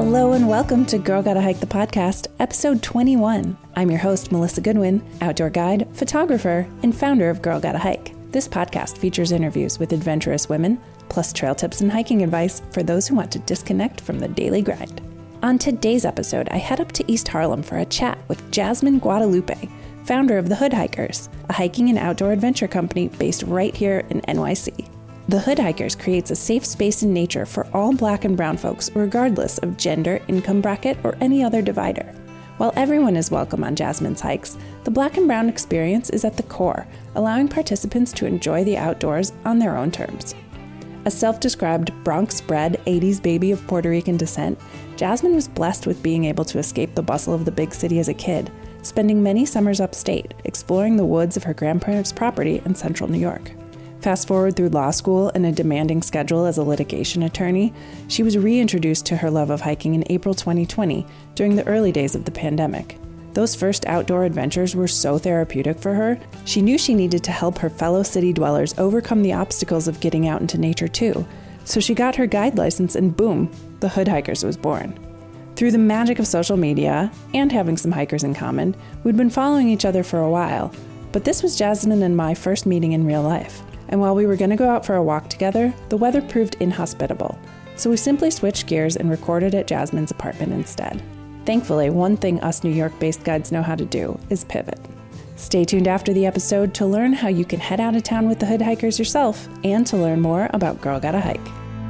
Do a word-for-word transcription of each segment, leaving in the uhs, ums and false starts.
Hello and welcome to Girl Gotta Hike the Podcast, episode twenty-one. I'm your host, Melissa Goodwin, outdoor guide, photographer, and founder of Girl Gotta Hike. This podcast features interviews with adventurous women, plus trail tips and hiking advice for those who want to disconnect from the daily grind. On today's episode, I head up to East Harlem for a chat with Jasmine Guadalupe, founder of the Hood Hikers, a hiking and outdoor adventure company based right here in N Y C. The Hood Hikers creates a safe space in nature for all Black and brown folks, regardless of gender, income bracket, or any other divider. While everyone is welcome on Jasmine's hikes, the Black and brown experience is at the core, allowing participants to enjoy the outdoors on their own terms. A self-described Bronx-bred eighties baby of Puerto Rican descent, Jasmine was blessed with being able to escape the bustle of the big city as a kid, spending many summers upstate, exploring the woods of her grandparents' property in central New York. Fast forward through law school and a demanding schedule as a litigation attorney, she was reintroduced to her love of hiking in April twenty twenty during the early days of the pandemic. Those first outdoor adventures were so therapeutic for her, she knew she needed to help her fellow city dwellers overcome the obstacles of getting out into nature too. So she got her guide license and boom, the Hood Hikers was born. Through the magic of social media and having some hikers in common, we'd been following each other for a while, but this was Jasmine and my first meeting in real life. And while we were going to go out for a walk together, the weather proved inhospitable. So we simply switched gears and recorded at Jasmine's apartment instead. Thankfully, one thing us New York-based guides know how to do is pivot. Stay tuned after the episode to learn how you can head out of town with the Hood Hikers yourself and to learn more about Girl Gotta Hike.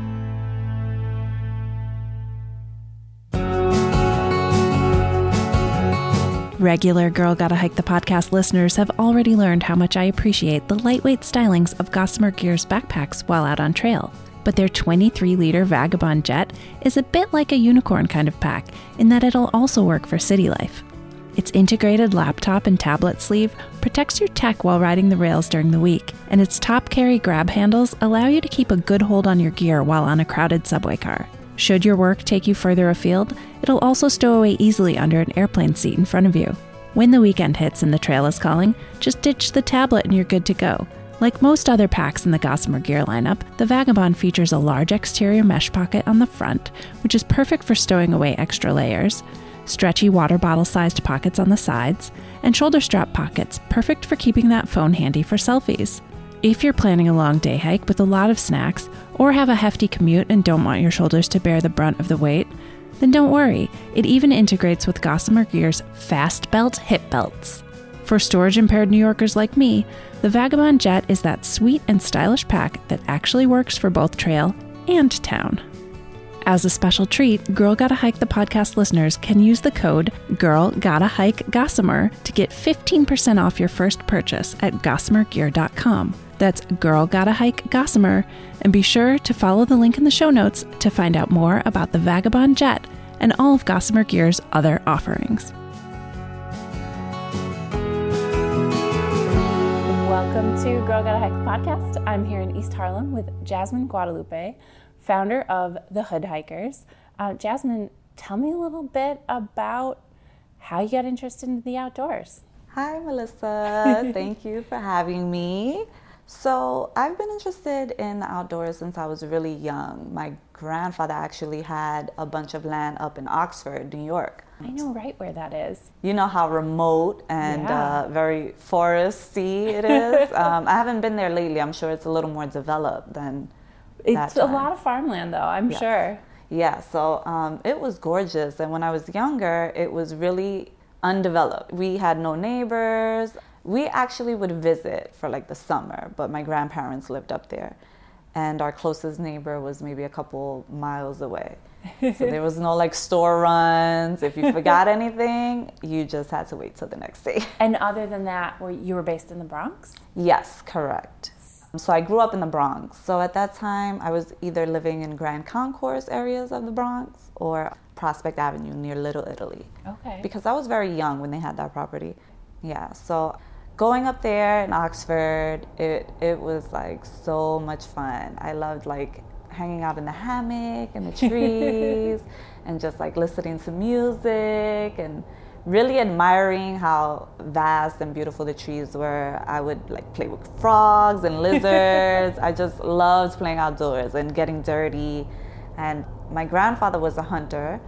Regular Girl Gotta Hike the Podcast listeners have already learned how much I appreciate the lightweight stylings of Gossamer Gear's backpacks while out on trail. But their twenty-three liter Vagabond Jet is a bit like a unicorn kind of pack in that it'll also work for city life. Its integrated laptop and tablet sleeve protects your tech while riding the rails during the week, and its top carry grab handles allow you to keep a good hold on your gear while on a crowded subway car. Should your work take you further afield, it'll also stow away easily under an airplane seat in front of you. When the weekend hits and the trail is calling, just ditch the tablet and you're good to go. Like most other packs in the Gossamer Gear lineup, the Vagabond features a large exterior mesh pocket on the front, which is perfect for stowing away extra layers, stretchy water bottle-sized pockets on the sides, and shoulder strap pockets, perfect for keeping that phone handy for selfies. If you're planning a long day hike with a lot of snacks, or have a hefty commute and don't want your shoulders to bear the brunt of the weight, then don't worry, it even integrates with Gossamer Gear's Fast Belt hip belts. For storage-impaired New Yorkers like me, the Vagabond Jet is that sweet and stylish pack that actually works for both trail and town. As a special treat, Girl Gotta Hike the Podcast listeners can use the code Girl Gotta Hike Gossamer to get fifteen percent off your first purchase at gossamer gear dot com. That's Girl Gotta Hike Gossamer, and be sure to follow the link in the show notes to find out more about the Vagabond Jet and all of Gossamer Gear's other offerings. Welcome to Girl Gotta Hike the Podcast. I'm here in East Harlem with Jasmine Guadalupe, founder of the Hood Hikers. Uh, Jasmine, tell me a little bit about how you got interested in the outdoors. Hi, Melissa. Thank you for having me. So I've been interested in the outdoors since I was really young. My grandfather actually had a bunch of land up in Oxford, New York. I know right where that is. You know how remote and yeah. uh, very foresty it is. um, I haven't been there lately. I'm sure it's a little more developed than It's a lot of farmland, though, I'm yes. sure. Yeah, so um, it was gorgeous. And when I was younger, it was really undeveloped. We had no neighbors. We actually would visit for like the summer, but my grandparents lived up there. And our closest neighbor was maybe a couple miles away. So there was no like store runs. If you forgot anything, you just had to wait till the next day. And other than that, were you were based in the Bronx? Yes, correct. So I grew up in the Bronx. So at that time, I was either living in Grand Concourse areas of the Bronx or Prospect Avenue near Little Italy. Okay. Because I was very young when they had that property. Yeah, so going up there in Oxford, it it was like so much fun. I loved like hanging out in the hammock and the trees and just like listening to music and really admiring how vast and beautiful the trees were. I would like play with frogs and lizards. I just loved playing outdoors and getting dirty. And my grandfather was a hunter,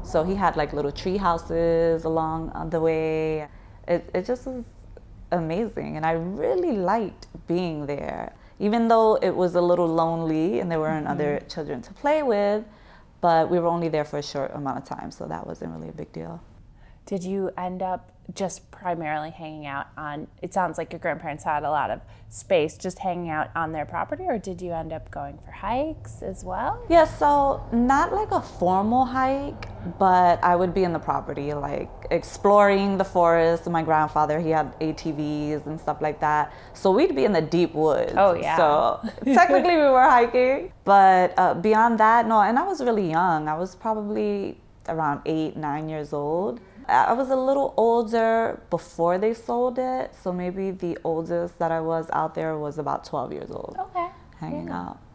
So he had like little tree houses along the way. It, it just was amazing. And I really liked being there, even though it was a little lonely and there weren't mm-hmm. other children to play with, but we were only there for a short amount of time. So that wasn't really a big deal. Did you end up just primarily hanging out on, it sounds like your grandparents had a lot of space, just hanging out on their property, or did you end up going for hikes as well? Yeah, so not like a formal hike, but I would be in the property, like exploring the forest. My grandfather, he had A T Vs and stuff like that. So we'd be in the deep woods. Oh, yeah. So technically we were hiking, but uh, beyond that, no, and I was really young. I was probably around eight, nine years old. I was a little older before they sold it, so maybe the oldest that I was out there was about twelve years old. Okay. Hanging yeah. out.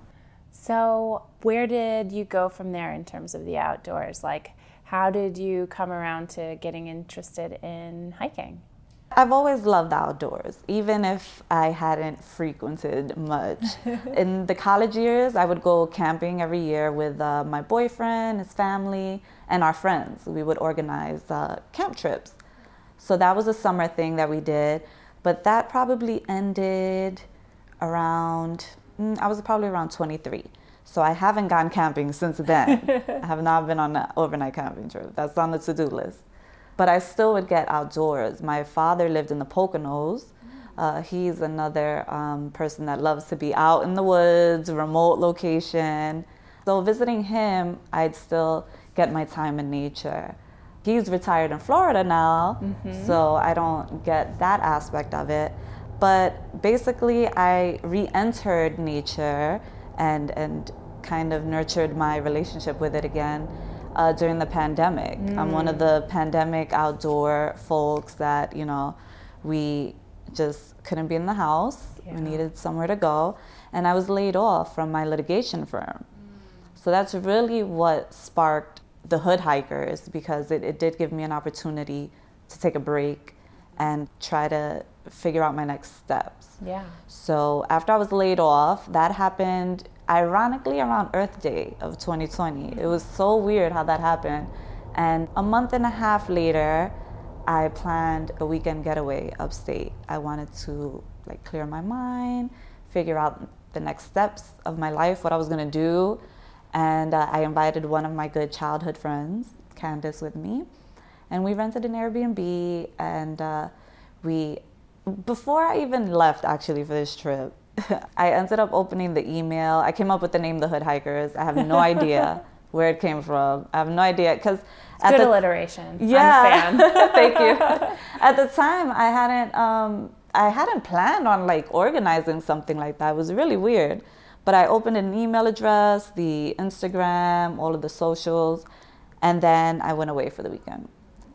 So where did you go from there in terms of the outdoors? Like, how did you come around to getting interested in hiking? I've always loved the outdoors, even if I hadn't frequented much. In the college years, I would go camping every year with uh, my boyfriend, his family, and our friends. We would organize uh, camp trips. So that was a summer thing that we did. But that probably ended around, I was probably around twenty-three. So I haven't gone camping since then. I have not been on an overnight camping trip. That's on the to-do list. But I still would get outdoors. My father lived in the Poconos. Uh, he's another um, person that loves to be out in the woods, remote location. So visiting him, I'd still get my time in nature. He's retired in Florida now, mm-hmm. so I don't get that aspect of it. But basically, I re-entered nature and, and kind of nurtured my relationship with it again. Uh, during the pandemic. Mm. I'm one of the pandemic outdoor folks that, you know, we just couldn't be in the house. Yeah. We needed somewhere to go. And I was laid off from my litigation firm. Mm. So that's really what sparked the Hood Hikers, because it, it did give me an opportunity to take a break and try to figure out my next steps. Yeah. So after I was laid off, that happened ironically around Earth Day of twenty twenty. It was so weird how that happened. And a month and a half later, I planned a weekend getaway upstate. I wanted to like clear my mind, figure out the next steps of my life, what I was gonna do. And uh, I invited one of my good childhood friends, Candace, with me. And we rented an Airbnb, and uh, we, before I even left actually for this trip, I ended up opening the email. I came up with the name The Hood Hikers. I have no idea where it came from. I have no idea, because at good the, alliteration. Yeah, I'm a fan. Thank you. At the time, I hadn't um, I hadn't planned on like organizing something like that. It was really weird. But I opened an email address, the Instagram, all of the socials, and then I went away for the weekend.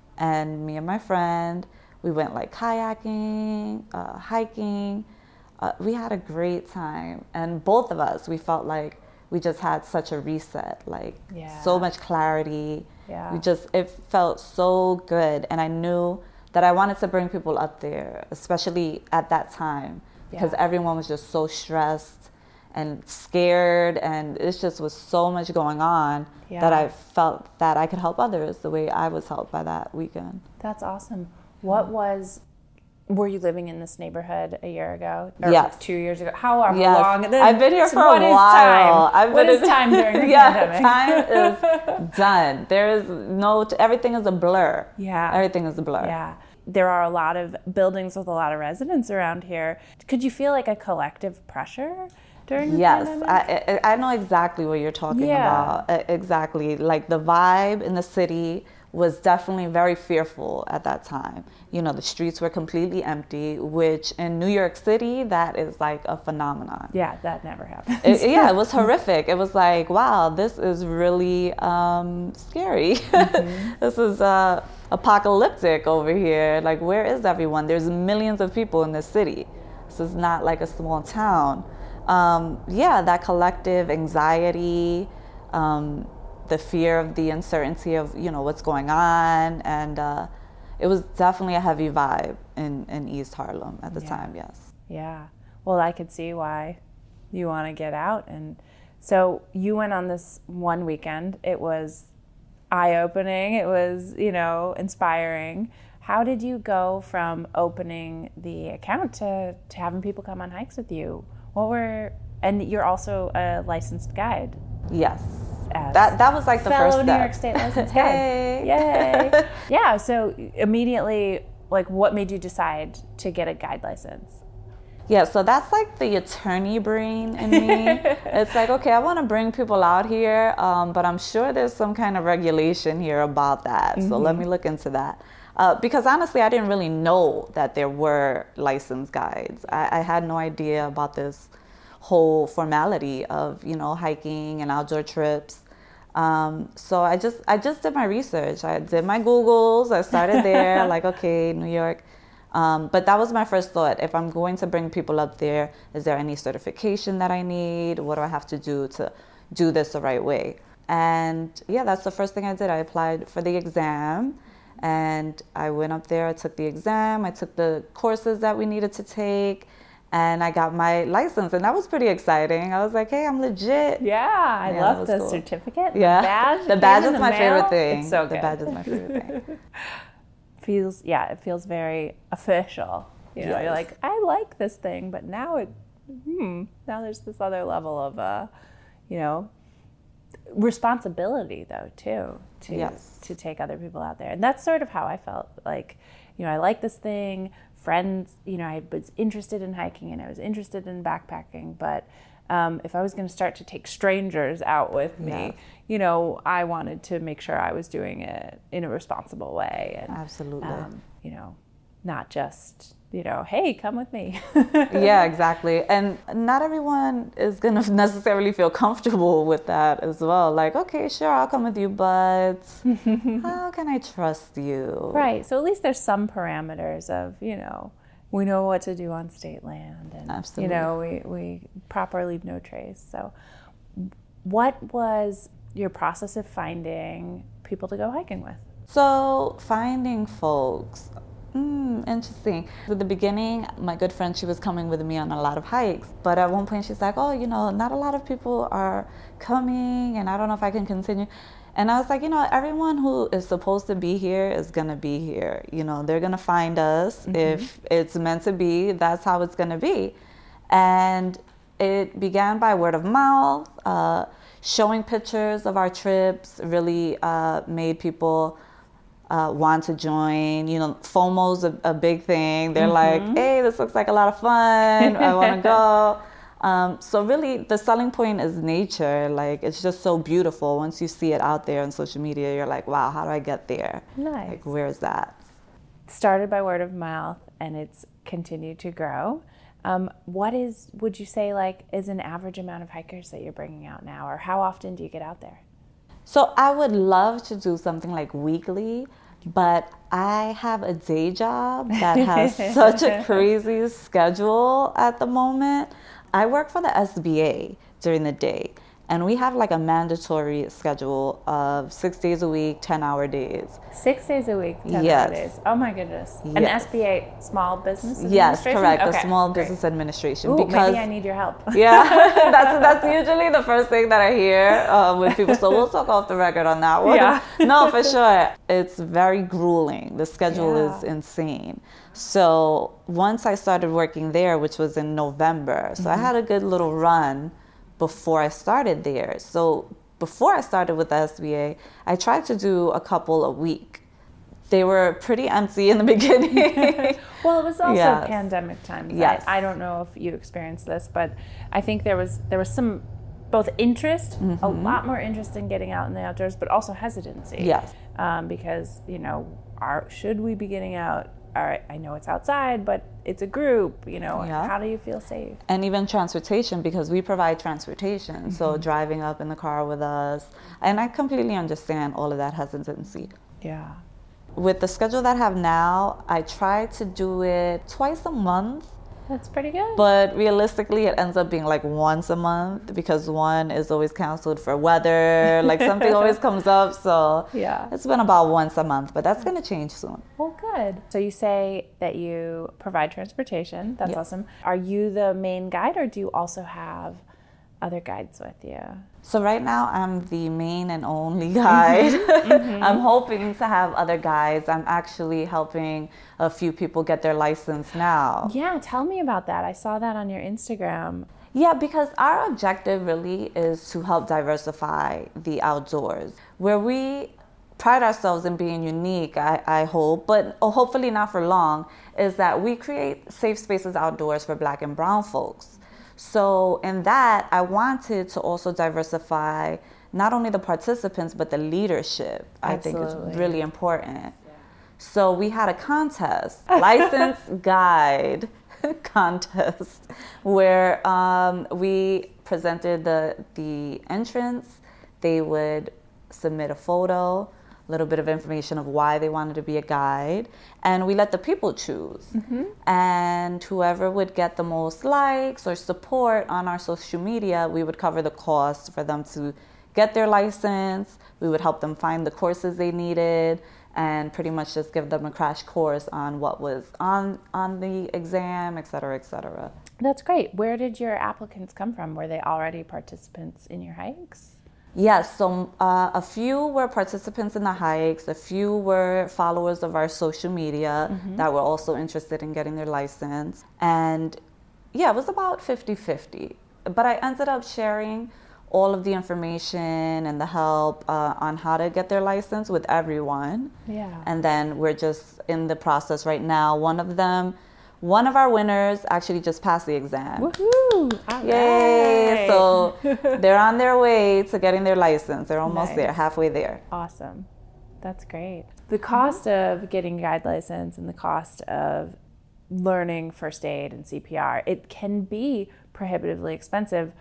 And me and my friend, we went like kayaking, uh, hiking. Uh, we had a great time, and both of us, we felt like we just had such a reset, like yeah. so much clarity. Yeah. We just, it felt so good, and I knew that I wanted to bring people up there, especially at that time, because yeah. everyone was just so stressed and scared, and it just was so much going on yeah. that I felt that I could help others the way I was helped by that weekend. That's awesome. What was... Were you living in this neighborhood a year ago? Or yes. Two years ago? However yes. long? The, I've been here for what a is while. Time? What is time during the yeah, pandemic? Time is done. There is no, everything is a blur. Yeah. Everything is a blur. Yeah. There are a lot of buildings with a lot of residents around here. Could you feel like a collective pressure during the yes, pandemic? Yes, I, I know exactly what you're talking yeah. about. Exactly. Like the vibe in the city was definitely very fearful at that time. You know, the streets were completely empty, which in New York City, that is like a phenomenon. Yeah, that never happens. It, yeah, it was horrific. It was like, wow, this is really um, scary. Mm-hmm. This is uh, apocalyptic over here. Like, where is everyone? There's millions of people in this city. This is not like a small town. Um, yeah, that collective anxiety, um, the fear of the uncertainty of, you know, what's going on. And uh, it was definitely a heavy vibe in, in East Harlem at the yeah. time, yes. Yeah. Well, I could see why you want to get out. And so you went on this one weekend. It was eye-opening. It was, you know, inspiring. How did you go from opening the account to, to having people come on hikes with you? What were, and you're also a licensed guide. Yes. That that was like the first step. Fellow New York State licensed guide. Yay. Yeah, so immediately, like, what made you decide to get a guide license? Yeah, so that's like the attorney brain in me. It's like, okay, I want to bring people out here, um, but I'm sure there's some kind of regulation here about that. Mm-hmm. So let me look into that. Uh, because honestly, I didn't really know that there were licensed guides. I, I had no idea about this whole formality of, you know, hiking and outdoor trips. Um, so I just I just did my research. I did my Googles. I started there, like, okay, New York. Um, but that was my first thought. If I'm going to bring people up there, is there any certification that I need? What do I have to do to do this the right way? And yeah, that's the first thing I did. I applied for the exam. And I went up there, I took the exam, I took the courses that we needed to take, and I got my license. And that was pretty exciting. I was like, hey, I'm legit. Yeah, I yeah, love the cool. certificate. Yeah. The badge. The badge is my mail. favorite thing. It's so good. The badge is my favorite thing. Feels, yeah, it feels very official. You know, yes. You're like, I like this thing, but now it, hmm, now there's this other level of, uh, you know, responsibility though too to yes. to take other people out there. And that's sort of how I felt. Like, you know, I like this thing. Friends, you know, I was interested in hiking and I was interested in backpacking, but um, if I was going to start to take strangers out with me, yes. you know, I wanted to make sure I was doing it in a responsible way. And, absolutely. Um, you know, not just, you know, hey, come with me. Yeah, exactly. And not everyone is going to necessarily feel comfortable with that as well. Like, okay, sure, I'll come with you, but how can I trust you? Right. So at least there's some parameters of, you know, we know what to do on state land. And, absolutely. you know, we, we proper leave no trace. So what was your process of finding people to go hiking with? So finding folks... Mm, interesting. At the beginning, my good friend, she was coming with me on a lot of hikes. But at one point, she's like, oh, you know, not a lot of people are coming, and I don't know if I can continue. And I was like, you know, everyone who is supposed to be here is going to be here. You know, they're going to find us. Mm-hmm. If it's meant to be, that's how it's going to be. And it began by word of mouth. Uh, showing pictures of our trips really uh, made people... Uh, want to join. You know, FOMO's a, a big thing. They're mm-hmm. like, hey, this looks like a lot of fun. I want to go. Um, so really, the selling point is nature. Like, it's just so beautiful. Once you see it out there on social media, you're like, wow, how do I get there? Nice. Like, where is that? Started by word of mouth, and it's continued to grow. Um, what is, would you say, like, is an average amount of hikers that you're bringing out now, or how often do you get out there? So I would love to do something like weekly, but I have a day job that has such a crazy schedule at the moment. I work for the S B A during the day, and we have like a mandatory schedule of six days a week, ten-hour days. Six days a week, ten-hour yes. days. Oh my goodness. Yes. An S B A, Small Business Administration? Yes, correct. Okay. The Small Great. Business Administration. Ooh, because, maybe I need your help. Yeah, that's that's usually the first thing that I hear uh, with people. So we'll talk off the record on that one. Yeah. No, for sure. It's very grueling. The schedule yeah. is insane. So once I started working there, which was in November, so mm-hmm. I had a good little run before I started there. So before I started with the S B A, I tried to do a couple a week. They were pretty empty in the beginning. Well, it was also yes. pandemic times. Yes. I, I don't know if you experienced this, but I think there was there was some both interest, mm-hmm. a lot more interest in getting out in the outdoors, but also hesitancy. Yes. Um, because, you know, are, should we be getting out? All right, I know it's outside, but it's a group, you know, yeah. how do you feel safe? And even transportation, because we provide transportation. Mm-hmm. So driving up in the car with us. And I completely understand all of that hesitancy. Yeah. With the schedule that I have now, I try to do it twice a month. That's pretty good. But realistically, it ends up being like once a month because one is always canceled for weather. Like something always comes up. So yeah, it's been about once a month, but that's going to change soon. Well, good. So you say that you provide transportation. That's yes. awesome. Are you the main guide, or do you also have other guides with you? So right now I'm the main and only guide. Mm-hmm. I'm hoping to have other guides. I'm actually helping a few people get their license now. Yeah, tell me about that. I saw that on your Instagram. Yeah, because our objective really is to help diversify the outdoors. Where we pride ourselves in being unique, I, I hope, but hopefully not for long, is that we create safe spaces outdoors for Black and brown folks. So in that, I wanted to also diversify not only the participants, but the leadership. Absolutely. I think is really important. Yeah. So we had a contest, license guide contest, where um, we presented the, the entrance. They would submit a photo, a little bit of information of why they wanted to be a guide, and we let the people choose. Mm-hmm. And whoever would get the most likes or support on our social media, we would cover the cost for them to get their license. We would help them find the courses they needed and pretty much just give them a crash course on what was on, on the exam, et cetera, et cetera. That's great. Where did your applicants come from? Were they already participants in your hikes? Yes, so uh, a few were participants in the hikes, a few were followers of our social media mm-hmm. that were also interested in getting their license. And yeah, it was about fifty-fifty. But I ended up sharing all of the information and the help uh, on how to get their license with everyone. Yeah. And then we're just in the process right now. One of them One of our winners actually just passed the exam. Woohoo! All Yay! Right. So they're on their way to getting their license. They're almost nice. there, halfway there. Awesome. That's great. The cost mm-hmm. of getting a guide license and the cost of learning first aid and C P R, it can be prohibitively expensive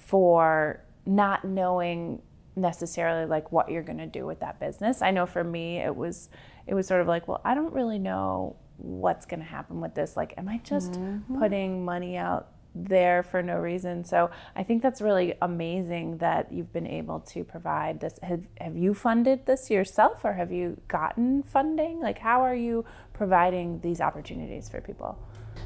for not knowing necessarily like what you're going to do with that business. I know for me, it was it was sort of like, well, I don't really know what's going to happen with this. Like, am I just mm-hmm. putting money out there for no reason? So I think that's really amazing that you've been able to provide this. Have, have you funded this yourself, or have you gotten funding? Like, how are you providing these opportunities for people?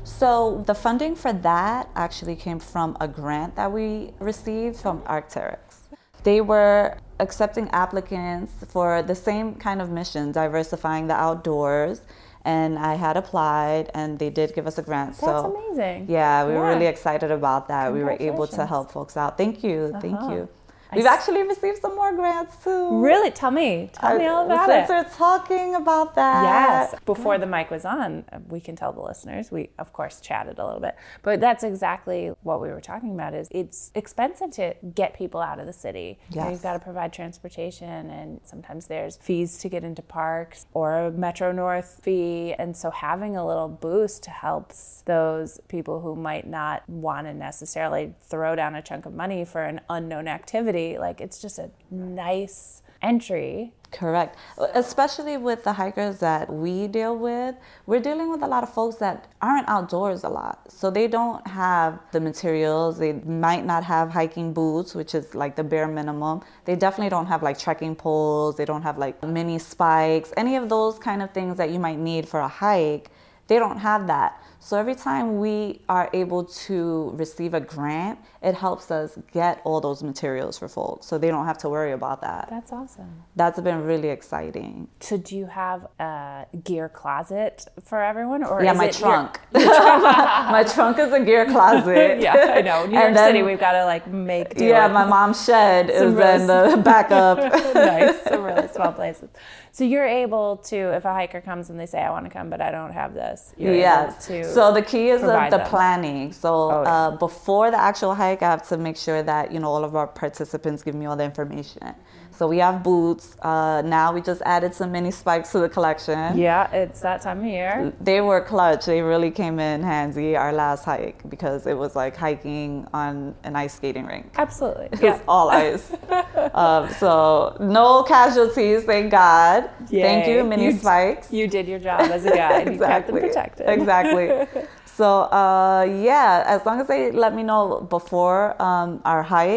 So the funding for that actually came from a grant that we received from Arc'teryx. They were accepting applicants for the same kind of mission, diversifying the outdoors. And I had applied, and they did give us a grant. That's so amazing. Yeah, we yeah. were really excited about that. We were able to help folks out. Thank you. Uh-huh. Thank you. We've actually received some more grants too. Really? Tell me. Tell me all about Since it. Since we're talking about that. Yes. Before the mic was on, we can tell the listeners, we of course chatted a little bit, but that's exactly what we were talking about. Is it's expensive to get people out of the city. Yes. You know, you've got to provide transportation, and sometimes there's fees to get into parks or a Metro North fee. And so having a little boost helps those people who might not want to necessarily throw down a chunk of money for an unknown activity. Like, it's just a nice entry. Correct. Especially with the hikers that we deal with, we're dealing with a lot of folks that aren't outdoors a lot. So they don't have the materials. They might not have hiking boots, which is like the bare minimum. They definitely don't have like trekking poles. They don't have like mini spikes, any of those kind of things that you might need for a hike. They don't have that. So every time we are able to receive a grant, it helps us get all those materials for folks, so they don't have to worry about that. That's awesome. That's been really exciting. So do you have a gear closet for everyone? Or yeah, is my it trunk. Your... My trunk is a gear closet. Yeah, I know. New York then, City, we've got to like make do Yeah, it. My mom's shed is in the backup. Nice, some really small places. So you're able to, if a hiker comes and they say, I want to come, but I don't have this, you're yes. able to So the key is the, the them. planning. So oh, yeah. uh, before the actual hike, I have to make sure that, you know, all of our participants give me all the information. So we have boots. Uh, now we just added some mini spikes to the collection. Yeah, it's that time of year. They were clutch. They really came in handy our last hike, because it was like hiking on an ice skating rink. Absolutely. It yeah. was all ice. um, so no casualties, thank God. Yay. Thank you, mini you, spikes. You did your job as a guide. Exactly. You kept them protected. Exactly. So uh, yeah, as long as they let me know before um, our hike,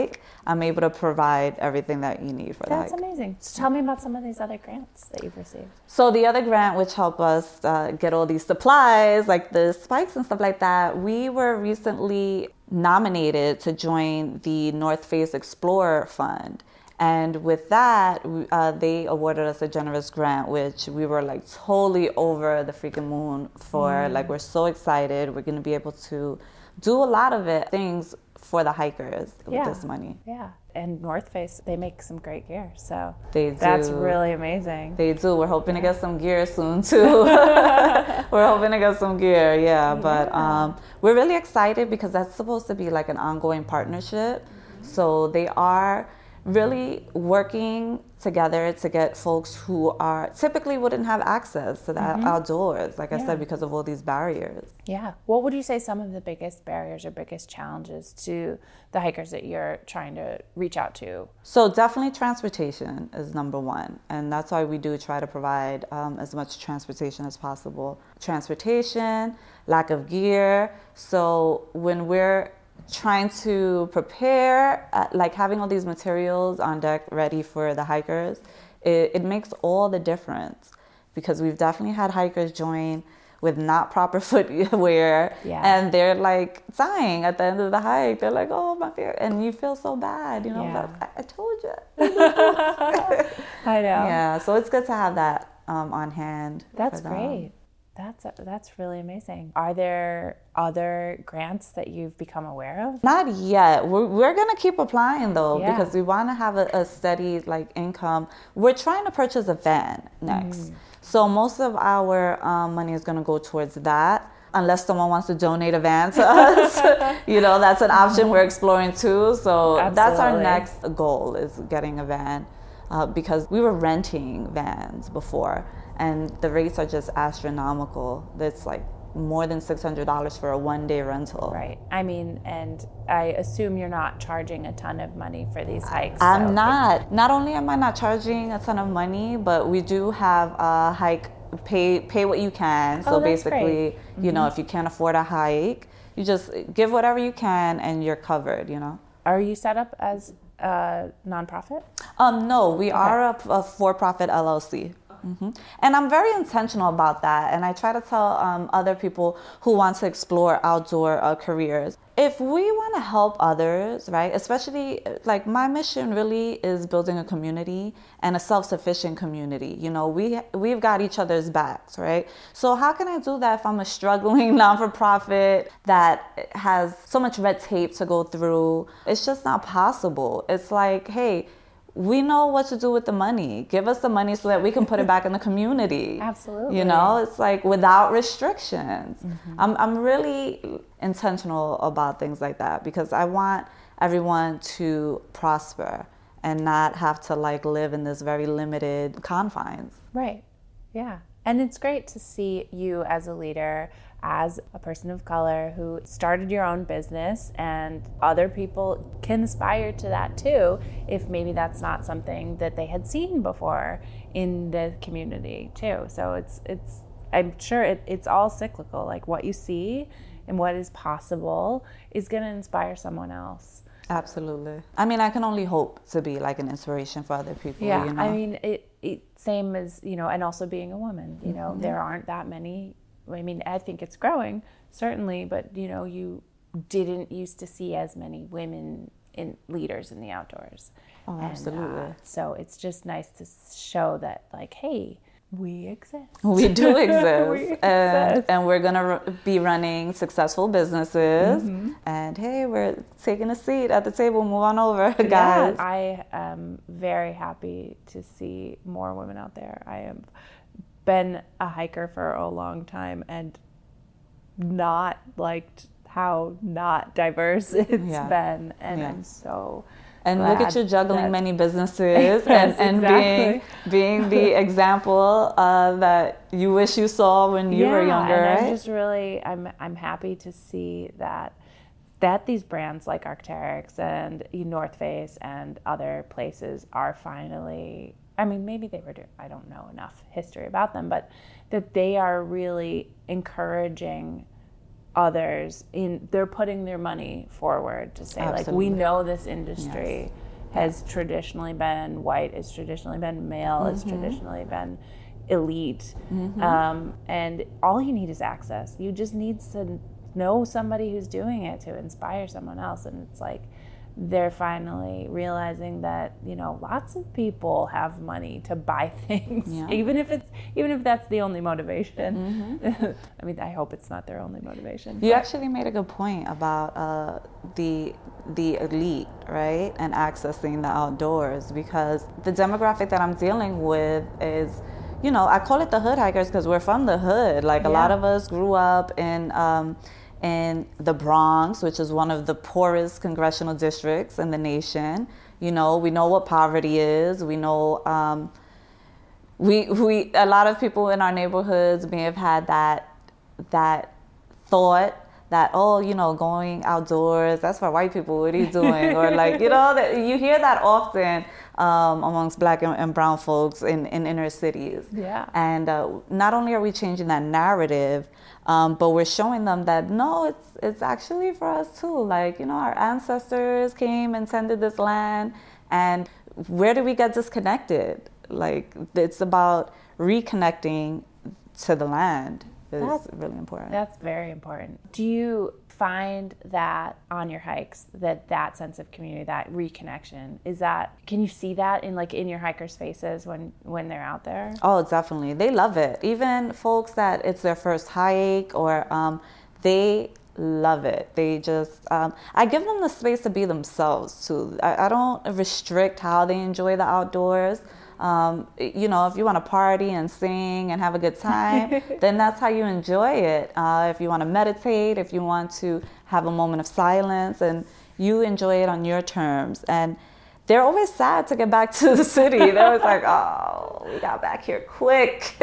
I'm able to provide everything that you need for That's the hike. amazing. So tell me about some of these other grants that you've received. So the other grant, which helped us uh, get all these supplies, like the spikes and stuff like that, we were recently nominated to join the North Face Explorer Fund. And with that, uh, they awarded us a generous grant, which we were like totally over the freaking moon for. Mm. Like, we're so excited. We're going to be able to do a lot of it, things for the hikers yeah. with this money. Yeah. And North Face, they make some great gear. So they do. That's really amazing. They do. We're hoping yeah. to get some gear soon, too. We're hoping to get some gear, yeah. yeah. But um, we're really excited because that's supposed to be like an ongoing partnership. Mm-hmm. So they are really working together to get folks who are typically wouldn't have access to that mm-hmm. outdoors, like yeah. I said, because of all these barriers. Yeah. What would you say some of the biggest barriers or biggest challenges to the hikers that you're trying to reach out to? So definitely transportation is number one. And that's why we do try to provide um, as much transportation as possible. Transportation, lack of gear. So when we're trying to prepare, uh, like having all these materials on deck ready for the hikers, it, it makes all the difference, because we've definitely had hikers join with not proper footwear yeah. and they're like dying at the end of the hike. They're like, oh my fear, and you feel so bad, you know, yeah. I, I told you. I know. Yeah, so it's good to have that um, on hand. That's great. That's that's really amazing. Are there other grants that you've become aware of? Not yet. We're, we're going to keep applying, though, yeah. because we want to have a, a steady like income. We're trying to purchase a van next. Mm. So most of our um, money is going to go towards that, unless someone wants to donate a van to us. You know, that's an option we're exploring, too. So Absolutely. That's our next goal, is getting a van, uh, because we were renting vans before. And the rates are just astronomical. That's like more than six hundred dollars for a one-day rental. Right. I mean, and I assume you're not charging a ton of money for these hikes. I'm so. not. Not only am I not charging a ton of money, but we do have a hike, pay pay what you can. So oh, that's basically, great. you mm-hmm. know, if you can't afford a hike, you just give whatever you can and you're covered, you know. Are you set up as a nonprofit? Um, no, we okay. are a, a for-profit L L C. Mm-hmm. And I'm very intentional about that. And I try to tell um, other people who want to explore outdoor uh, careers, if we want to help others, right, especially like my mission really is building a community and a self-sufficient community. You know, we, we've got each other's backs, right? So how can I do that if I'm a struggling non-for-profit that has so much red tape to go through? It's just not possible. It's like, hey, we know what to do with the money. Give us the money so that we can put it back in the community. Absolutely. You know, it's like without restrictions. Mm-hmm. I'm I'm really intentional about things like that, because I want everyone to prosper and not have to like live in this very limited confines. Right. Yeah. And it's great to see you as a leader, as a person of color who started your own business, and other people can aspire to that too, if maybe that's not something that they had seen before in the community too. So it's, it's I'm sure it, it's all cyclical. Like what you see and what is possible is going to inspire someone else. Absolutely. I mean, I can only hope to be like an inspiration for other people. Yeah, you know? I mean, it, it same as, you know, and also being a woman, you know, mm-hmm. there aren't that many. I mean, I think it's growing, certainly, but, you know, you didn't used to see as many women in leaders in the outdoors. Oh, absolutely. And, uh, so it's just nice to show that, like, hey, we exist. We do exist. we exist. And, and we're going to r- be running successful businesses. Mm-hmm. And, hey, we're taking a seat at the table. Move on over, guys. Yeah, I am very happy to see more women out there. I have been a hiker for a long time and not liked how not diverse it's yeah. been. And yeah. I'm so... And look at you juggling that, many businesses yes, and, and exactly. being being the example uh, that you wish you saw when you yeah, were younger, and right? I'm just really, I'm I'm happy to see that that these brands like Arc'teryx and North Face and other places are finally, I mean, maybe they were doing, I don't know enough history about them, but that they are really encouraging others in, they're putting their money forward to say, Absolutely. like, we know this industry Yes. has traditionally been white, it's traditionally been male, mm-hmm. it's traditionally been elite. Mm-hmm. Um, and all you need is access. You just need to know somebody who's doing it to inspire someone else. And it's like, they're finally realizing that, you know, lots of people have money to buy things, yeah. even if it's even if that's the only motivation. Mm-hmm. I mean, I hope it's not their only motivation. You but. actually made a good point about uh, the the elite, right, and accessing the outdoors, because the demographic that I'm dealing with is, you know, I call it the hood hikers because we're from the hood. Like yeah. a lot of us grew up in. Um, in the Bronx, which is one of the poorest congressional districts in the nation. You know, we know what poverty is. We know um, we we a lot of people in our neighborhoods may have had that that thought that, oh, you know, going outdoors, that's for white people. What are you doing? Or like, you know, that you hear that often um, amongst black and, and brown folks in, in inner cities. Yeah. And uh, not only are we changing that narrative, Um, but we're showing them that, no, it's it's actually for us too. Like, you know, our ancestors came and tended this land. And where do we get disconnected? Like, it's about reconnecting to the land is that's, really important. That's very important. Do you find that on your hikes, that that sense of community, that reconnection, is that, can you see that in like in your hikers' faces when, when they're out there? Oh, definitely. They love it. Even folks that it's their first hike or um, they love it. They just, um, I give them the space to be themselves too. I, I don't restrict how they enjoy the outdoors. Um, you know, if you want to party and sing and have a good time, then that's how you enjoy it. Uh, if you want to meditate, if you want to have a moment of silence, and you enjoy it on your terms. And they're always sad to get back to the city. They're always like, oh, we got back here quick.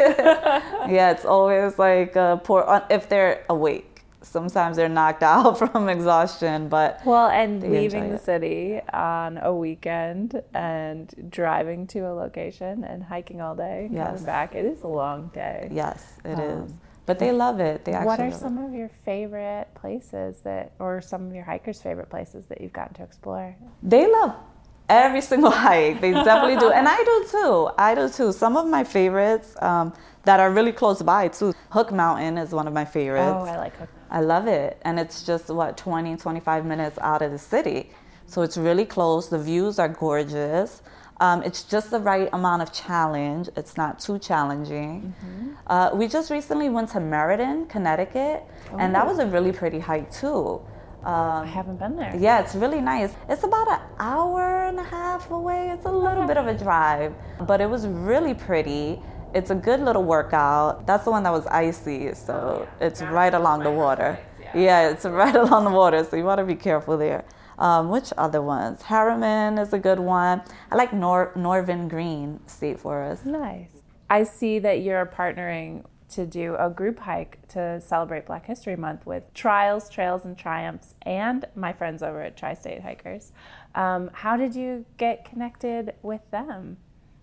Yeah, it's always like uh, poor, if they're awake. Sometimes they're knocked out from exhaustion, but well, and leaving the city on a weekend and driving to a location and hiking all day, yes. coming back, it is a long day. Yes, it um, is. But they love it. They actually. What are love some it. of your favorite places that, or some of your hikers' favorite places that you've gotten to explore? They love every single hike. They definitely do, and I do too. I do too. Some of my favorites um, that are really close by too. Hook Mountain is one of my favorites. Oh, I like Hook Mountain. I love it. And it's just, what, twenty, twenty-five minutes out of the city. So it's really close. The views are gorgeous. Um, it's just the right amount of challenge. It's not too challenging. Mm-hmm. Uh, we just recently went to Meriden, Connecticut, oh. and that was a really pretty hike too. Um, I haven't been there. Yeah, it's really nice. It's about an hour and a half away. It's a little bit of a drive, but it was really pretty. It's a good little workout. That's the one that was icy, so it's right along the water. Yeah, it's right along the water, so you want to be careful there. Um, which other ones? Harriman is a good one. I like Nor- Norvin Green State Forest. Nice. I see that you're partnering to do a group hike to celebrate Black History Month with Trials, Trails, and Triumphs and my friends over at Tri-State Hikers. Um, how did you get connected with them?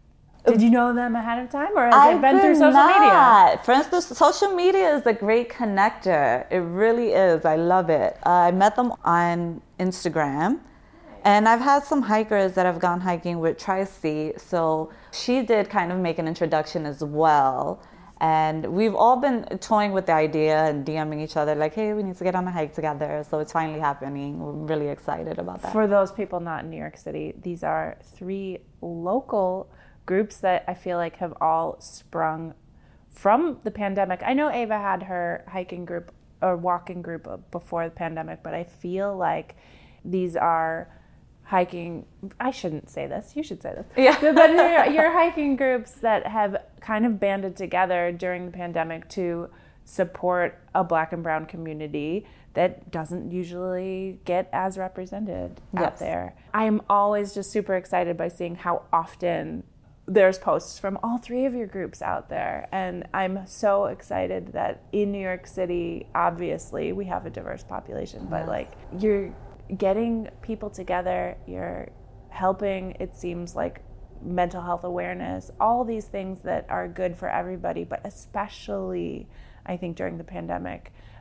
Did you know them ahead of time, or has I it been through social not. media? For instance, social media is a great connector. It really is. I love it. I met them on Instagram, and I've had some hikers that have gone hiking with Tri-State, so she did kind of make an introduction as well. And we've all been toying with the idea and DMing each other like, hey, we need to get on a hike together. So it's finally happening. We're really excited about that. For those people not in New York City, these are three local groups that I feel like have all sprung from the pandemic. I know Ava had her hiking group or walking group before the pandemic, but I feel like these are hiking, I shouldn't say this, you should say this. Yeah. But you're, you're hiking groups that have kind of banded together during the pandemic to support a Black and brown community that doesn't usually get as represented yes. out there. I'm always just super excited by seeing how often there's posts from all three of your groups out there. And I'm so excited that in New York City, obviously, we have a diverse population, but yeah. like you're getting people together, you're helping, it seems like, mental health awareness, all these things that are good for everybody, but especially, I think, during the pandemic,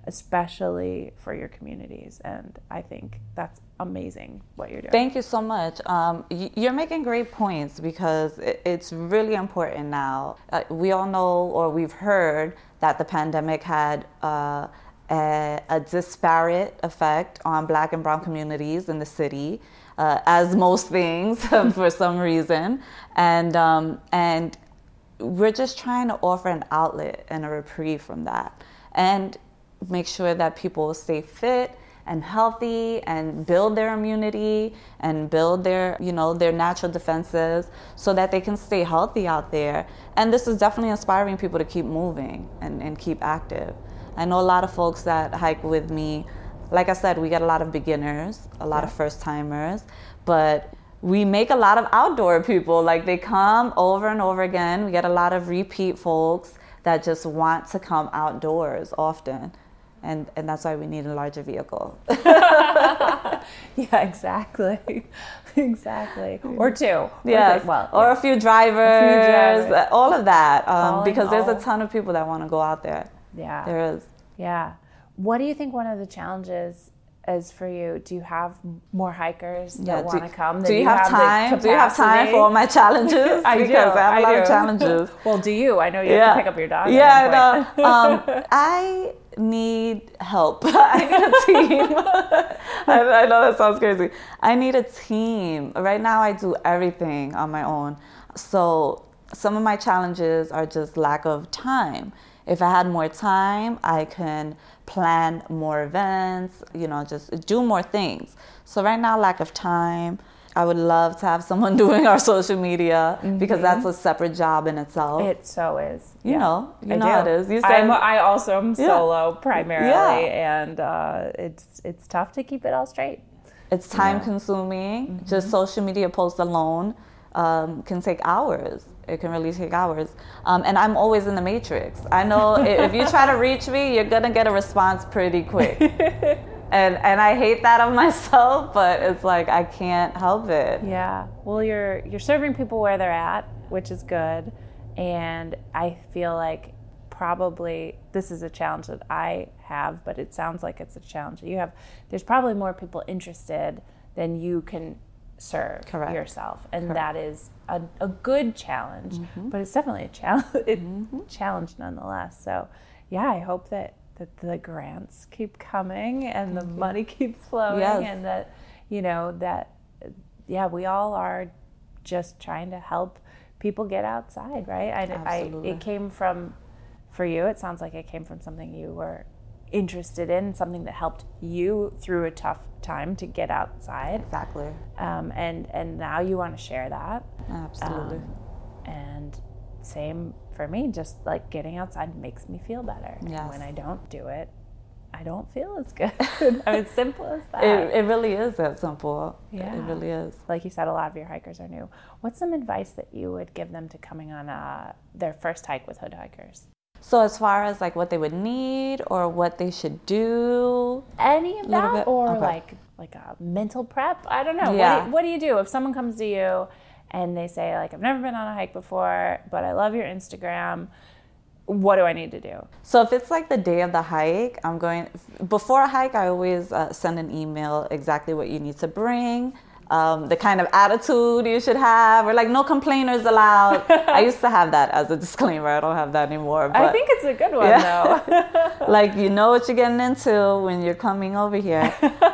especially for your communities. And I think that's amazing what you're doing. Thank you so much. Um, you're making great points because it's really important now. Uh, we all know, or we've heard, that the pandemic had uh, a, a disparate effect on Black and Brown communities in the city, uh, as most things for some reason. And um, and we're just trying to offer an outlet and a reprieve from that, and make sure that people stay fit and healthy and build their immunity and build their, you know, their natural defenses so that they can stay healthy out there. And this is definitely inspiring people to keep moving and, and keep active. I know a lot of folks that hike with me. Like I said, we get a lot of beginners, a lot yeah. of first timers, but we make a lot of outdoor people. Like, they come over and over again. We get a lot of repeat folks that just want to come outdoors often. And and that's why we need a larger vehicle. Yeah, exactly. Exactly. Or two. Yes. Or, well, or yeah. a few drivers, a few drivers. All of that. Um, because there's all. a ton of people that want to go out there. Yeah. There is. Yeah. What do you think one of the challenges is for you? Do you have more hikers that yeah, want to come? Do you, you have, have time? Do you have time for all my challenges? I because do. I have a I lot do. of challenges. Well, do you? I know you yeah. have to pick up your dog. Yeah, no. um, I need help. I need a team. I, I know that sounds crazy. I need a team. Right now, I do everything on my own. So some of my challenges are just lack of time. If I had more time, I can plan more events, you know, just do more things. So right now, lack of time. I would love to have someone doing our social media mm-hmm. because that's a separate job in itself. It so is. You yeah. know, you I know do. how it is. You said, I'm, I also am yeah. solo primarily, yeah. and uh, it's it's tough to keep it all straight. It's time yeah. consuming. Mm-hmm. Just social media posts alone um, can take hours. It can really take hours. Um, and I'm always in the matrix. I know if you try to reach me, you're going to get a response pretty quick. and and I hate that of myself, but it's like I can't help it. Yeah. Well, you're you're serving people where they're at, which is good. And I feel like probably this is a challenge that I have, but it sounds like it's a challenge that you have. There's probably more people interested than you can serve Correct. yourself, and Correct. that is a, a good challenge, mm-hmm. but it's definitely a challenge. It's mm-hmm. challenge nonetheless. So, yeah, I hope that, that the grants keep coming and mm-hmm. the money keeps flowing, yes. and that you know that yeah, we all are just trying to help people get outside, right? I, Absolutely. I it came from for you. It sounds like it came from something you were interested in, something that helped you through a tough time to get outside. Exactly. Um, and and now you want to share that. Absolutely. Um, and same for me, just like getting outside makes me feel better. Yes. And when I don't do it, I don't feel as good. I mean, it's simple as that. It, it really is that simple. Yeah. It really is. Like you said, a lot of your hikers are new. What's some advice that you would give them to coming on uh, their first hike with Hood Hikers? So as far as like what they would need or what they should do, any of that, bit? or okay. like like a mental prep. I don't know. Yeah. What, do you, what do you do if someone comes to you and they say like, I've never been on a hike before, but I love your Instagram. What do I need to do? So if it's like the day of the hike, I'm going before a hike. I always uh, send an email exactly what you need to bring. Um, the kind of attitude you should have, or like no complainers allowed. I used to have that as a disclaimer. I don't have that anymore. But I think it's a good one, yeah. though. Like, you know what you're getting into when you're coming over here.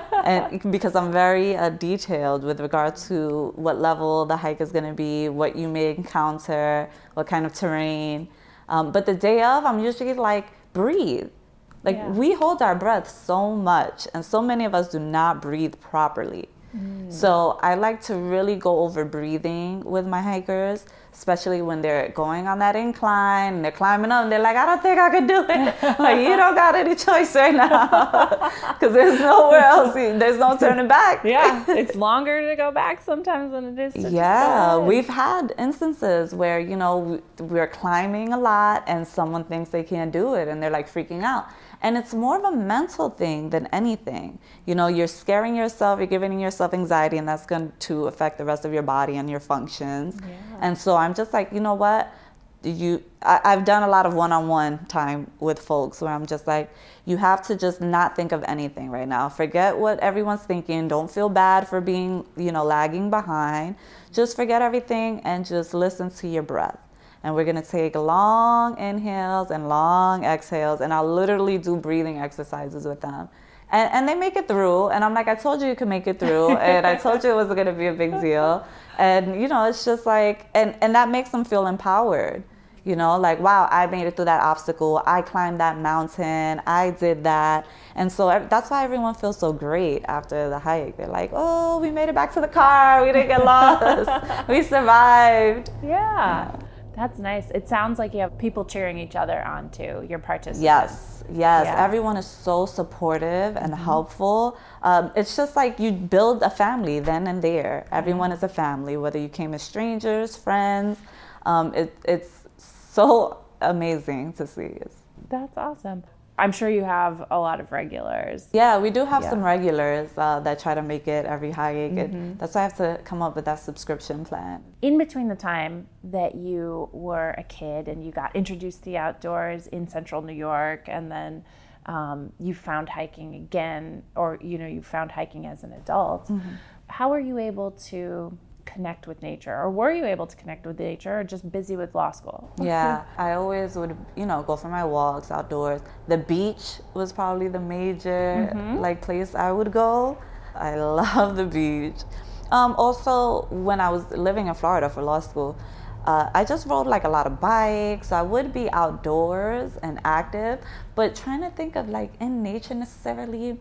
And because I'm very uh, detailed with regard to what level the hike is going to be, what you may encounter, what kind of terrain. Um, but the day of, I'm usually like, breathe. Like, yeah. we hold our breath so much, and so many of us do not breathe properly. Mm. So I like to really go over breathing with my hikers, especially when they're going on that incline and they're climbing up and they're like, I don't think I could do it. Like, you don't got any choice right now because there's nowhere else. There's no turning back. Yeah, it's longer to go back sometimes than it is to yeah, just go we've had instances where, you know, we're climbing a lot and someone thinks they can't do it and they're like freaking out. And it's more of a mental thing than anything. You know, you're scaring yourself, you're giving yourself anxiety, and that's going to affect the rest of your body and your functions. Yeah. And so I'm just like, you know what? you, I, I've done a lot of one-on-one time with folks where I'm just like, you have to just not think of anything right now. Forget what everyone's thinking. Don't feel bad for being, you know, lagging behind. Just forget everything and just listen to your breath. And we're going to take long inhales and long exhales. And I'll literally do breathing exercises with them. And, and they make it through. And I'm like, I told you you could make it through. And I told you it wasn't going to be a big deal. And, you know, it's just like, and, and that makes them feel empowered. You know, like, wow, I made it through that obstacle. I climbed that mountain. I did that. And so that's why everyone feels so great after the hike. They're like, oh, we made it back to the car. We didn't get lost. We survived. Yeah. yeah. That's nice. It sounds like you have people cheering each other on too, your participants. Yes, yes. Yeah. Everyone is so supportive and mm-hmm. helpful. Um, it's just like you build a family then and there. Everyone mm-hmm. is a family, whether you came as strangers, friends. Um, it, it's so amazing to see. It's, That's awesome. I'm sure you have a lot of regulars. Yeah, we do have yeah. some regulars uh, that try to make it every hike. Mm-hmm. And that's why I have to come up with that subscription plan. In between the time that you were a kid and you got introduced to the outdoors in central New York, and then um, you found hiking again, or you know, you found hiking as an adult, mm-hmm. how were you able to connect with nature, or were you able to connect with nature, or just busy with law school? Yeah, I always would, you know, go for my walks outdoors. The beach was probably the major mm-hmm. like place I would go. I love the beach. Um, also, when I was living in Florida for law school, uh, I just rode like a lot of bikes. So I would be outdoors and active, but trying to think of like in nature necessarily.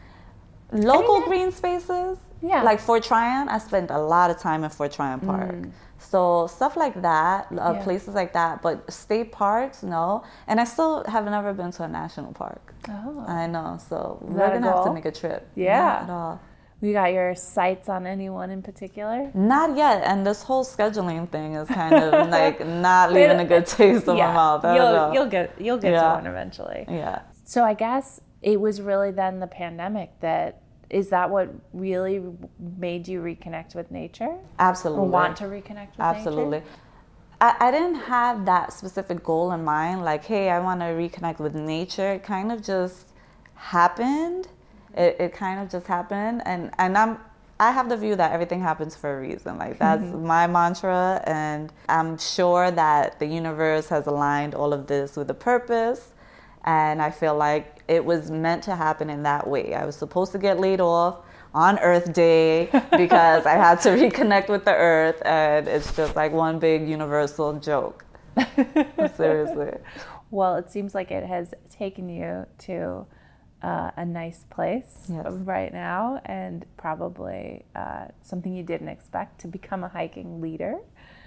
Local I mean, green spaces, yeah. like Fort Tryon, I spent a lot of time in Fort Tryon Park. Mm. So stuff like that, uh, yeah. places like that, but state parks, no. And I still have never been to a national park. Oh. I know, so Is we're going to have to make a trip. Yeah. Not at all. You got your sights on anyone in particular? Not yet, and this whole scheduling thing is kind of like not leaving a good taste in yeah. my mouth. I you'll, don't know. you'll get, you'll get yeah. to one eventually. Yeah. So I guess it was really then the pandemic that, is that what really made you reconnect with nature? Absolutely. Or want to reconnect with Absolutely. nature? I, I didn't have that specific goal in mind, like, hey, I want to reconnect with nature. It kind of just happened. It, it kind of just happened. And, and I'm, I have the view that everything happens for a reason. Like, that's my mantra. And I'm sure that the universe has aligned all of this with a purpose. And I feel like it was meant to happen in that way. I was supposed to get laid off on Earth Day because I had to reconnect with the Earth, and it's just like one big universal joke. Seriously. Well, it seems like it has taken you to uh, a nice place yes. right now, and probably uh, something you didn't expect, to become a hiking leader.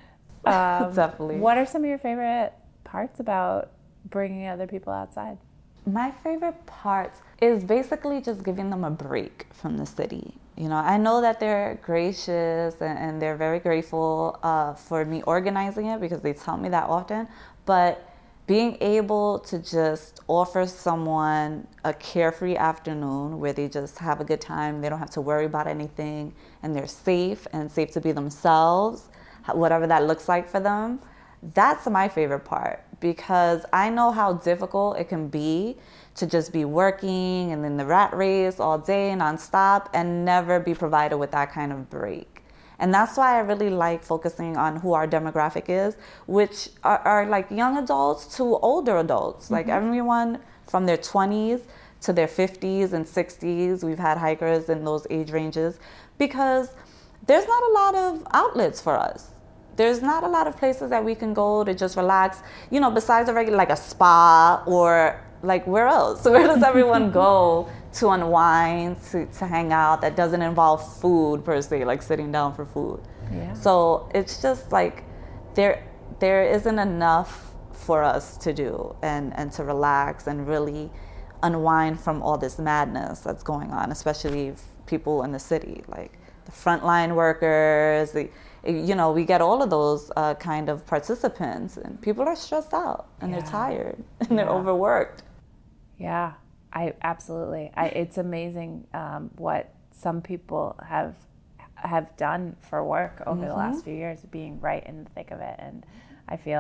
Um, Definitely. What are some of your favorite parts about bringing other people outside? My favorite part is basically just giving them a break from the city. You know, I know that they're gracious and, and they're very grateful uh, for me organizing it, because they tell me that often. But being able to just offer someone a carefree afternoon where they just have a good time, they don't have to worry about anything, and they're safe and safe to be themselves, whatever that looks like for them. That's my favorite part, because I know how difficult it can be to just be working and in the rat race all day nonstop and never be provided with that kind of break. And that's why I really like focusing on who our demographic is, which are, are like young adults to older adults, mm-hmm. like everyone from their twenties to their fifties and sixties. We've had hikers in those age ranges, because there's not a lot of outlets for us. There's not a lot of places that we can go to just relax, you know, besides a regular, like a spa, or like where else? Where does everyone go to unwind, to, to hang out, that doesn't involve food per se, like sitting down for food? Yeah. So it's just like there there isn't enough for us to do and, and to relax and really unwind from all this madness that's going on, especially people in the city, like the frontline workers, the you know, we get all of those uh, kind of participants, and people are stressed out and yeah. they're tired and they're yeah. overworked. Yeah, I absolutely. I, it's amazing um, what some people have have done for work over mm-hmm. the last few years, being right in the thick of it. And I feel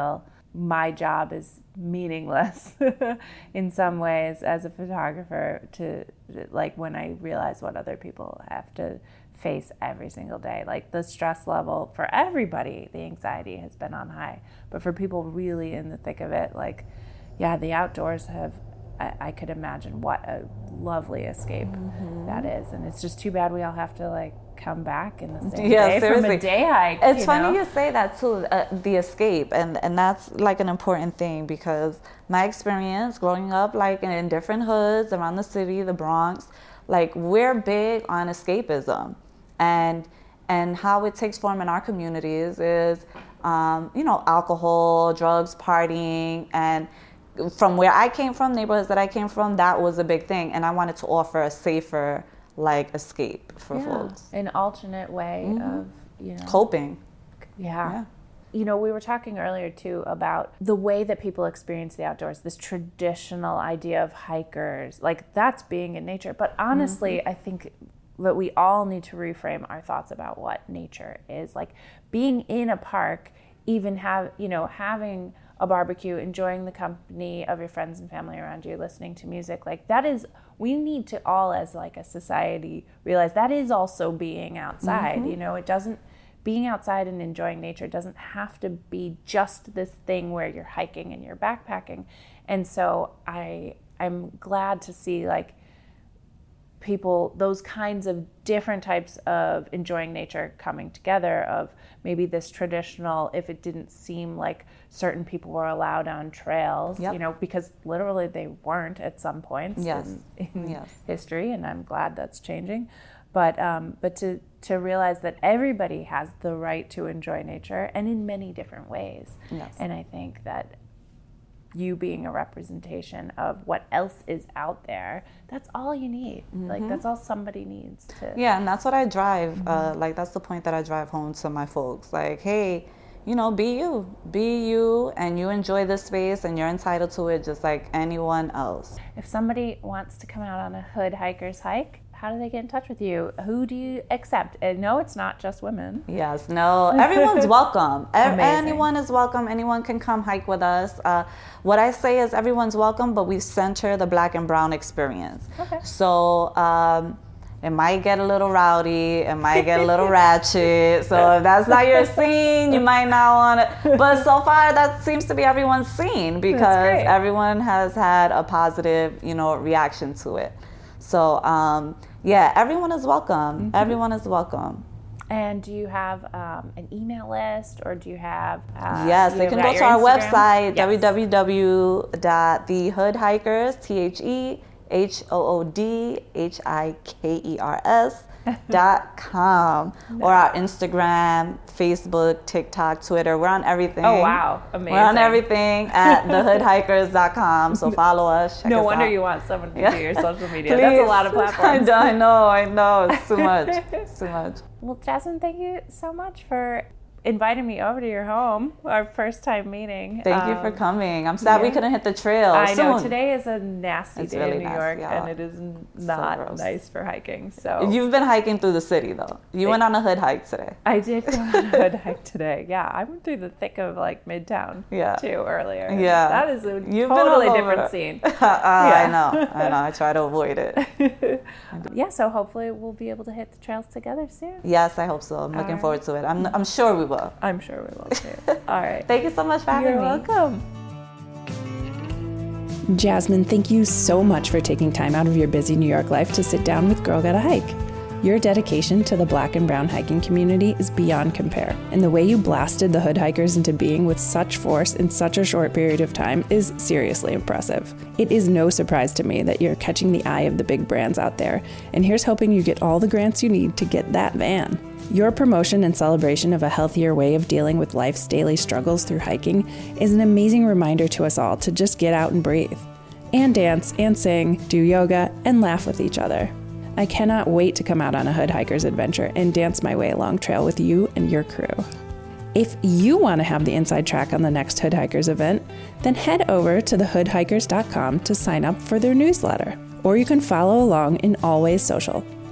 my job is meaningless in some ways as a photographer, to like when I realize what other people have to face every single day. Like the stress level for everybody, the anxiety has been on high, but for people really in the thick of it, like, yeah, the outdoors have, I, I could imagine what a lovely escape mm-hmm. that is. And it's just too bad we all have to like come back in the same yeah, day seriously. from a day hike. It's you funny know? you say that too, uh, the escape, and and that's like an important thing, because my experience growing up like in, in different hoods around the city, the Bronx, like we're big on escapism, and and how it takes form in our communities is, um, you know, alcohol, drugs, partying, and from where I came from, neighborhoods that I came from, that was a big thing, and I wanted to offer a safer like escape for yeah, folks. An alternate way mm-hmm. of, you know, coping. Yeah. yeah. You know, we were talking earlier too about the way that people experience the outdoors, this traditional idea of hikers, like that's being in nature. But honestly, mm-hmm. I think that we all need to reframe our thoughts about what nature is. Like being in a park, even have, you know, having a barbecue, enjoying the company of your friends and family around you, listening to music, like that is, we need to all as like a society realize that is also being outside. Mm-hmm. You know, it doesn't, being outside and enjoying nature doesn't have to be just this thing where you're hiking and you're backpacking. And so I, I'm glad to see like people, those kinds of different types of enjoying nature coming together, of maybe this traditional, if it didn't seem like certain people were allowed on trails, yep. you know, because literally they weren't at some points yes. in, in yes. history, and I'm glad that's changing. But um, but to, to realize that everybody has the right to enjoy nature, and in many different ways. Yes. And I think that you being a representation of what else is out there, that's all you need. Mm-hmm. Like that's all somebody needs to. Yeah, and that's what I drive. Mm-hmm. Uh, like that's the point that I drive home to my folks. Like, hey, you know, be you, be you, and you enjoy this space, and you're entitled to it just like anyone else. If somebody wants to come out on a Hood Hikers hike, how do they get in touch with you? Who do you accept? And no, it's not just women. Yes, no, everyone's welcome. Anyone is welcome. Anyone can come hike with us. Uh, what I say is everyone's welcome, but we center the Black and Brown experience. Okay. So um, it might get a little rowdy. It might get a little ratchet. So if that's not your scene, you might not want to. But so far, that seems to be everyone's scene, because everyone has had a positive, you know, reaction to it. So, um, yeah, everyone is welcome. Mm-hmm. Everyone is welcome. And do you have um, an email list, or do you have... Uh, yes, they can go to our Instagram? website, yes. w w w dot the hood hikers, T H E H O O D H I K E R S dot com. No. Or our Instagram, Facebook, TikTok, Twitter. We're on everything. Oh, wow. Amazing. We're on everything at the hood hikers dot com. So follow us. Check no us wonder out. you want someone to yeah. do your social media. Please. That's a lot of platforms. I know, I know. It's too much. It's too much. Well, Jasmine, thank you so much for inviting me over to your home, our first time meeting. Thank um, you for coming. I'm sad yeah. we couldn't hit the trail I soon. know. Today is a nasty it's day really in New nasty, York, yeah. and it is not so nice for hiking. So you've been hiking through the city, though. You it, went on a hood hike today. I did go on a hood hike today. Yeah, I went through the thick of like Midtown yeah. too earlier. Yeah, that is a You've totally different scene. uh, yeah. I know. I know. I try to avoid it. Yeah, so hopefully we'll be able to hit the trails together soon. Yes, I hope so. I'm looking right. forward to it. I'm I'm sure we will. I'm sure we will too. All right. Thank you so much for having You're me. You're welcome. Jasmine, thank you so much for taking time out of your busy New York life to sit down with Girl Gotta Hike. Your dedication to the Black and Brown hiking community is beyond compare, and the way you blasted the Hood Hikers into being with such force in such a short period of time is seriously impressive. It is no surprise to me that you're catching the eye of the big brands out there, and here's hoping you get all the grants you need to get that van. Your promotion and celebration of a healthier way of dealing with life's daily struggles through hiking is an amazing reminder to us all to just get out and breathe, and dance and sing, do yoga, and laugh with each other. I cannot wait to come out on a Hood Hikers adventure and dance my way along trail with you and your crew. If you want to have the inside track on the next Hood Hikers event, then head over to the hood hikers dot com to sign up for their newsletter, or you can follow along in Always Social.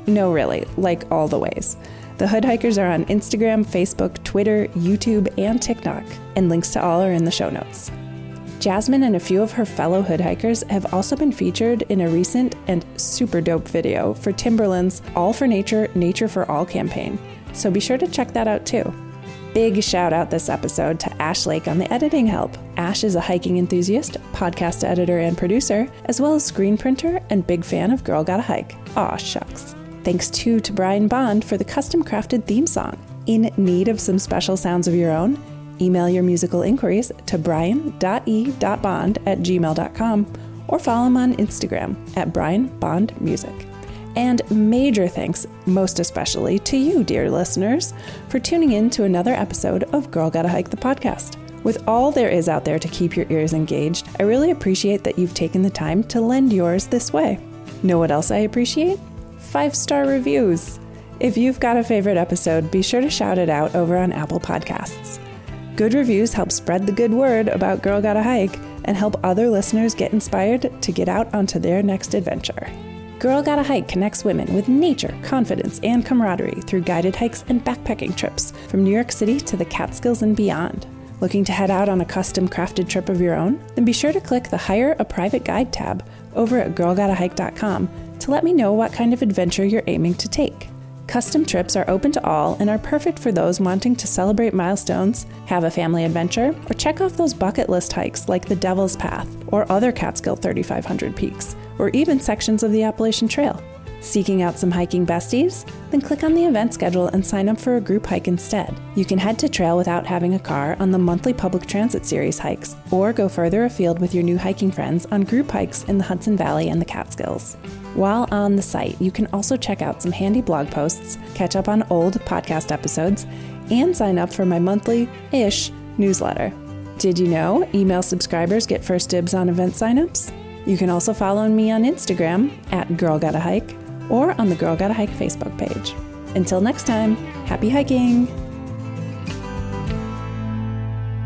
No, really, like all the ways. The Hood Hikers are on Instagram, Facebook, Twitter, YouTube, and TikTok, and links to all are in the show notes. Jasmine and a few of her fellow Hood Hikers have also been featured in a recent and super dope video for Timberland's All for Nature, Nature for All campaign, so be sure to check that out too. Big shout out this episode to Ash Lake on the editing help. Ash is a hiking enthusiast, podcast editor and producer, as well as screen printer and big fan of Girl Gotta Hike. Aw, shucks. Thanks too to Brian Bond for the custom crafted theme song. In need of some special sounds of your own? Email your musical inquiries to brian dot e dot bond at gmail dot com or follow him on Instagram at brian bond music. And major thanks, most especially to you, dear listeners, for tuning in to another episode of Girl Gotta Hike the podcast. With all there is out there to keep your ears engaged, I really appreciate that you've taken the time to lend yours this way. Know what else I appreciate? Five-star reviews. If you've got a favorite episode, be sure to shout it out over on Apple Podcasts. Good reviews help spread the good word about Girl Gotta Hike and help other listeners get inspired to get out onto their next adventure. Girl Gotta Hike connects women with nature, confidence, and camaraderie through guided hikes and backpacking trips from New York City to the Catskills and beyond. Looking to head out on a custom crafted trip of your own? Then be sure to click the Hire a Private Guide tab over at girl gotta hike dot com to let me know what kind of adventure you're aiming to take. Custom trips are open to all and are perfect for those wanting to celebrate milestones, have a family adventure, or check off those bucket list hikes like the Devil's Path or other Catskill thirty-five hundred peaks, or even sections of the Appalachian Trail. Seeking out some hiking besties? Then click on the event schedule and sign up for a group hike instead. You can head to trail without having a car on the monthly public transit series hikes, or go further afield with your new hiking friends on group hikes in the Hudson Valley and the Catskills. While on the site, you can also check out some handy blog posts, catch up on old podcast episodes, and sign up for my monthly-ish newsletter. Did you know email subscribers get first dibs on event signups? You can also follow me on Instagram at Girl Gotta Hike or on the Girl Gotta Hike Facebook page. Until next time, happy hiking!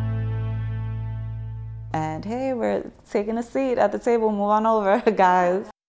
And hey, we're taking a seat at the table. Move on over, guys.